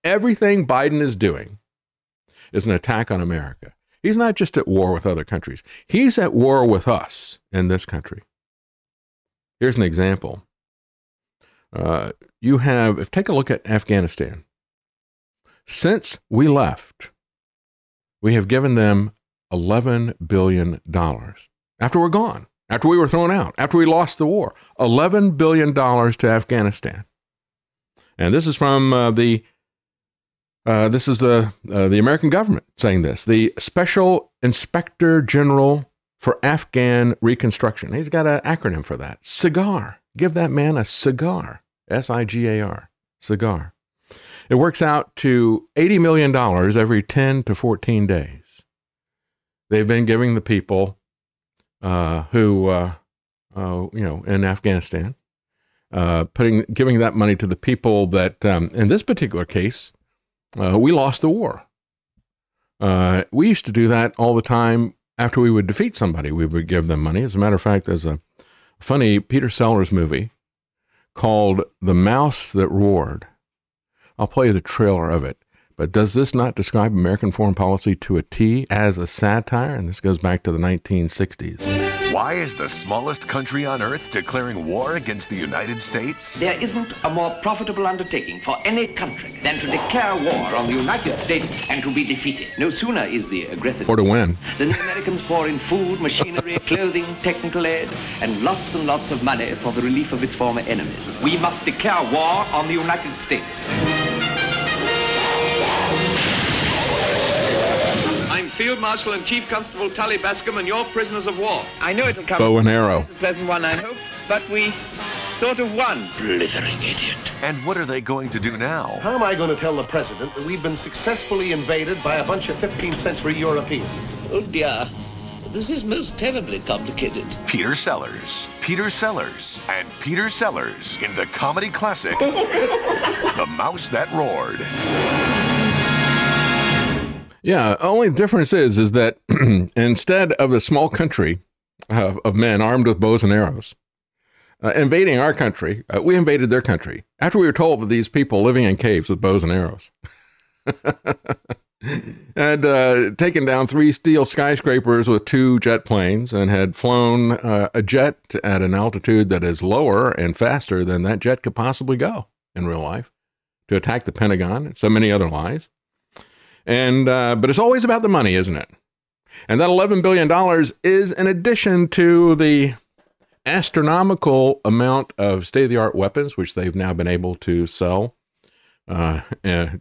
Everything Biden is doing is an attack on America. He's not just at war with other countries. He's at war with us in this country. Here's an example. Take a look at Afghanistan. Since we left, we have given them $11 billion. After we're gone, after we were thrown out, after we lost the war, $11 billion to Afghanistan. And this is from the American government saying this. The Special Inspector General for Afghan Reconstruction. He's got an acronym for that. SIGAR. Give that man a cigar. SIGAR. Cigar. It works out to $80 million every 10 to 14 days. They've been giving the people in Afghanistan, giving that money to the people that, in this particular case, we lost the war. We used to do that all the time. After we would defeat somebody, we would give them money. As a matter of fact, there's a funny Peter Sellers movie called The Mouse That Roared. I'll play the trailer of it. But does this not describe American foreign policy to a T as a satire? And this goes back to the 1960s. Why is the smallest country on earth declaring war against the United States? There isn't a more profitable undertaking for any country than to declare war on the United States and to be defeated. No sooner is the aggressor or to win than the Americans pour in food, machinery, clothing, technical aid, and lots of money for the relief of its former enemies. We must declare war on the United States. I'm Field Marshal and Chief Constable Tully Bascom, and you're prisoners of war. I know it'll come. Bow and arrow. It's a pleasant one, I hope, but we thought of one. Blithering idiot. And what are they going to do now? How am I going to tell the president that we've been successfully invaded by a bunch of 15th century Europeans? Oh dear. This is most terribly complicated. Peter Sellers, and Peter Sellers in the comedy classic, The Mouse That Roared. Yeah, only difference is that instead of the small country of men armed with bows and arrows invading our country, we invaded their country after we were told that these people living in caves with bows and arrows had taken down 3 steel skyscrapers with 2 jet planes and had flown a jet at an altitude that is lower and faster than that jet could possibly go in real life to attack the Pentagon and so many other lies. And but it's always about the money, isn't it? And that $11 billion is in addition to the astronomical amount of state-of-the-art weapons, which they've now been able to sell to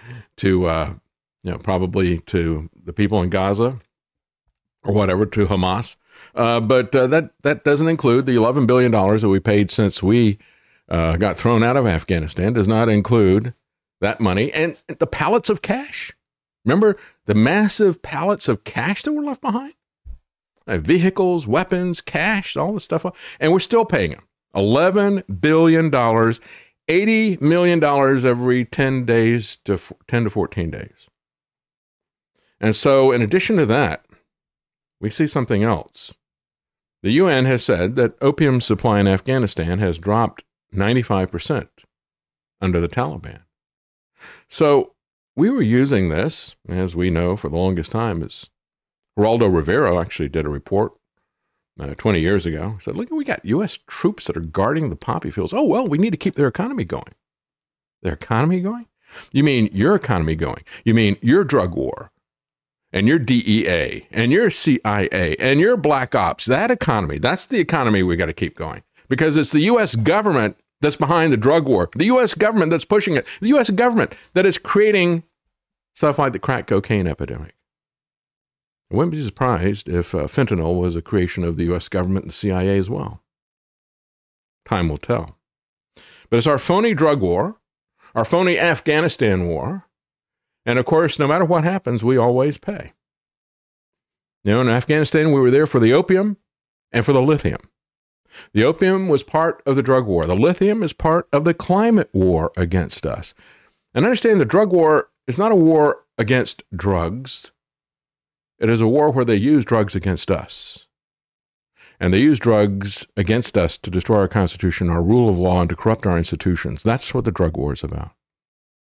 probably to the people in Gaza or whatever, to Hamas. But that doesn't include the $11 billion that we paid since we got thrown out of Afghanistan. Does not include that money and the pallets of cash. Remember the massive pallets of cash that were left behind? Vehicles, weapons, cash, all this stuff. And we're still paying them. $11 billion, $80 million every 10 to 14 days. And so in addition to that, we see something else. The UN has said that opium supply in Afghanistan has dropped 95% under the Taliban. So we were using this, as we know, for the longest time. As Geraldo Rivera actually did a report 20 years ago. He said, look, we got U.S. troops that are guarding the poppy fields. Oh, well, we need to keep their economy going. Their economy going? You mean your economy going? You mean your drug war and your DEA and your CIA and your black ops? That economy, that's the economy we got to keep going, because it's the U.S. government that's behind the drug war, the U.S. government that's pushing it, the U.S. government that is creating stuff like the crack cocaine epidemic. I wouldn't be surprised if fentanyl was a creation of the U.S. government and the CIA as well. Time will tell. But it's our phony drug war, our phony Afghanistan war, and of course, no matter what happens, we always pay. You know, in Afghanistan, we were there for the opium and for the lithium. The opium was part of the drug war. The lithium is part of the climate war against us. And understand the drug war is not a war against drugs. It is a war where they use drugs against us. And they use drugs against us to destroy our Constitution, our rule of law, and to corrupt our institutions. That's what the drug war is about.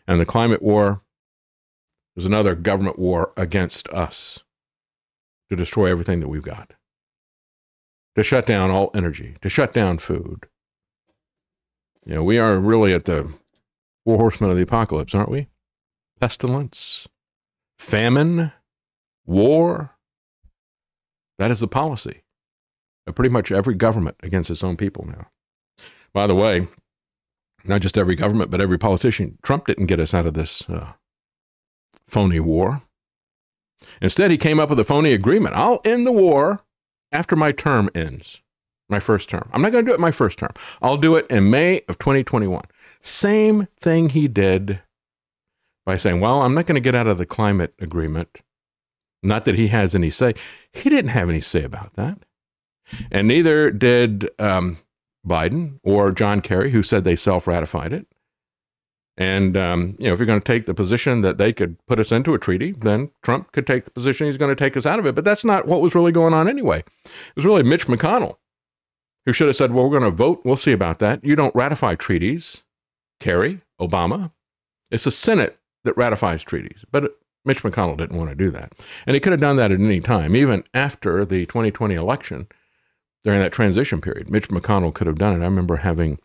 And the climate war is another government war against us to destroy everything that we've got, to shut down all energy, to shut down food. We are really at the four horsemen of the apocalypse, aren't we? Pestilence, famine, war. That is the policy of pretty much every government against its own people now. By the way, not just every government, but every politician. Trump didn't get us out of this phony war. Instead, he came up with a phony agreement. I'll end the war after my term ends, my first term. I'm not going to do it my first term. I'll do it in May of 2021. Same thing he did by saying, well, I'm not going to get out of the climate agreement. Not that he has any say. He didn't have any say about that. And neither did Biden or John Kerry, who said they self-ratified it. And, if you're going to take the position that they could put us into a treaty, then Trump could take the position he's going to take us out of it. But that's not what was really going on anyway. It was really Mitch McConnell who should have said, well, we're going to vote. We'll see about that. You don't ratify treaties, Kerry, Obama. It's the Senate that ratifies treaties. But Mitch McConnell didn't want to do that. And he could have done that at any time, even after the 2020 election, during that transition period. Mitch McConnell could have done it. I remember having...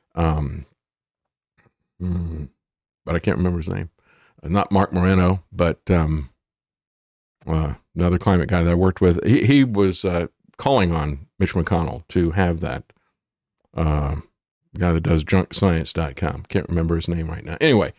but I can't remember his name. Not Mark Moreno, but another climate guy that I worked with. He was calling on Mitch McConnell to have that guy that does junkscience.com. Can't remember his name right now. Anyway,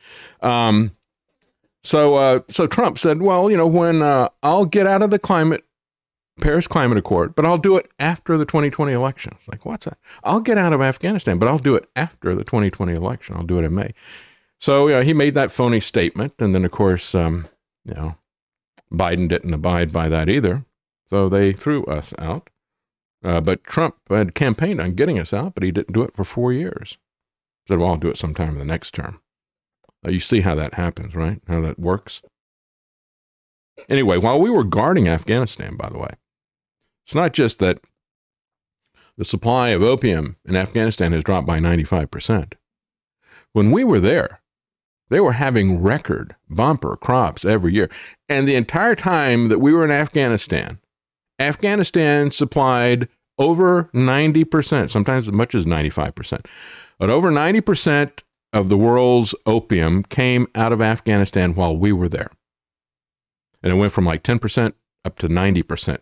so Trump said, well, when I'll get out of the Paris Climate Accord, but I'll do it after the 2020 election. It's like, what's that? I'll get out of Afghanistan, but I'll do it after the 2020 election. I'll do it in May. So, he made that phony statement. And then, of course, Biden didn't abide by that either. So they threw us out. But Trump had campaigned on getting us out, but he didn't do it for 4 years. He said, well, I'll do it sometime in the next term. You see how that happens, right? How that works. Anyway, while we were guarding Afghanistan, by the way, it's not just that the supply of opium in Afghanistan has dropped by 95%. When we were there, they were having record bumper crops every year. And the entire time that we were in Afghanistan supplied over 90%, sometimes as much as 95%. But over 90% of the world's opium came out of Afghanistan while we were there. And it went from like 10% up to 90%.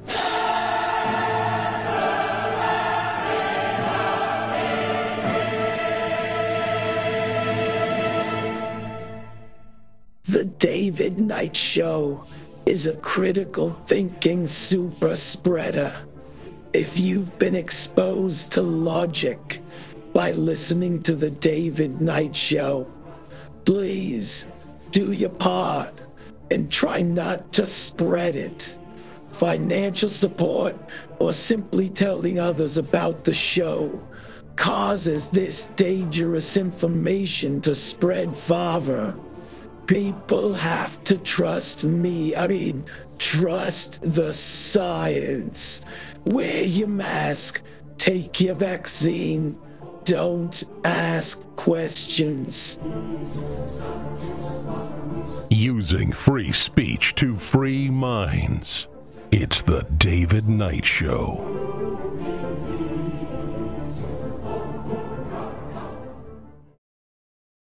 The David Knight Show is a critical thinking super spreader. If you've been exposed to logic by listening to the David Knight Show, please do your part and try not to spread it. Financial support or simply telling others about the show causes this dangerous information to spread farther. People have to trust me. Trust the science. Wear your mask. Take your vaccine. Don't ask questions. Using free speech to free minds. It's the David Knight Show.